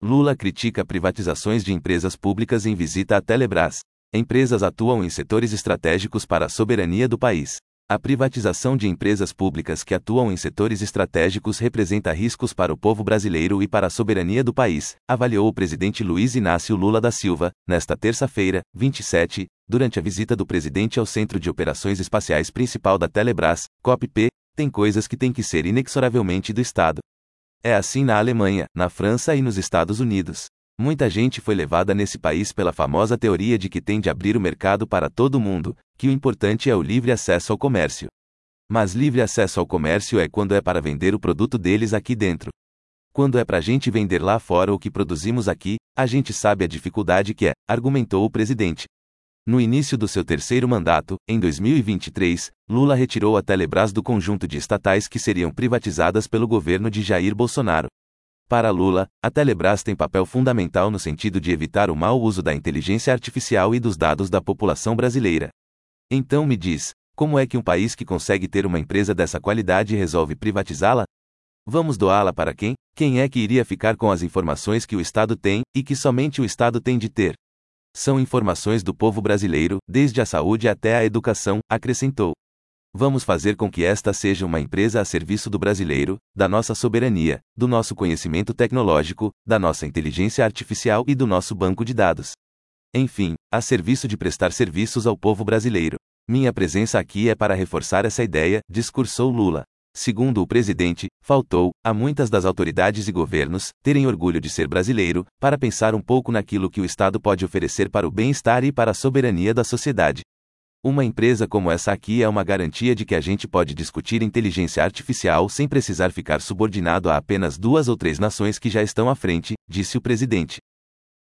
Lula critica privatizações de empresas públicas em visita à Telebrás. Empresas atuam em setores estratégicos para a soberania do país. A privatização de empresas públicas que atuam em setores estratégicos representa riscos para o povo brasileiro e para a soberania do país, avaliou o presidente Luiz Inácio Lula da Silva, nesta terça-feira, 27, durante a visita do presidente ao Centro de Operações Espaciais Principal da Telebrás, COPP. Tem coisas que têm que ser inexoravelmente do Estado. É assim na Alemanha, na França e nos Estados Unidos. Muita gente foi levada nesse país pela famosa teoria de que tem de abrir o mercado para todo mundo, que o importante é o livre acesso ao comércio. Mas livre acesso ao comércio é quando é para vender o produto deles aqui dentro. Quando é para a gente vender lá fora o que produzimos aqui, a gente sabe a dificuldade que é, argumentou o presidente. No início do seu terceiro mandato, em 2023, Lula retirou a Telebrás do conjunto de estatais que seriam privatizadas pelo governo de Jair Bolsonaro. Para Lula, a Telebrás tem papel fundamental no sentido de evitar o mau uso da inteligência artificial e dos dados da população brasileira. Então me diz, como é que um país que consegue ter uma empresa dessa qualidade resolve privatizá-la? Vamos doá-la para quem? Quem é que iria ficar com as informações que o Estado tem, e que somente o Estado tem de ter? São informações do povo brasileiro, desde a saúde até a educação, acrescentou. Vamos fazer com que esta seja uma empresa a serviço do brasileiro, da nossa soberania, do nosso conhecimento tecnológico, da nossa inteligência artificial e do nosso banco de dados. Enfim, a serviço de prestar serviços ao povo brasileiro. Minha presença aqui é para reforçar essa ideia, discursou Lula. Segundo o presidente, faltou, a muitas das autoridades e governos, terem orgulho de ser brasileiro, para pensar um pouco naquilo que o Estado pode oferecer para o bem-estar e para a soberania da sociedade. Uma empresa como essa aqui é uma garantia de que a gente pode discutir inteligência artificial sem precisar ficar subordinado a apenas 2 ou 3 nações que já estão à frente, disse o presidente.